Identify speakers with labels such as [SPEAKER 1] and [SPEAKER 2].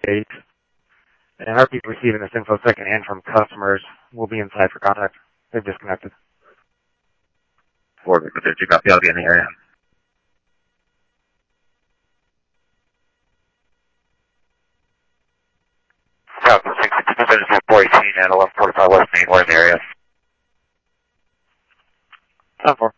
[SPEAKER 1] 8. And Heartbeat receiving this info second hand from customers. We'll be inside for contact. They've disconnected.
[SPEAKER 2] 4 Victor 2, copy. I'll be in the area.
[SPEAKER 3] Copy, 418 at 1145 West Main, we're in the area.
[SPEAKER 1] 10-4.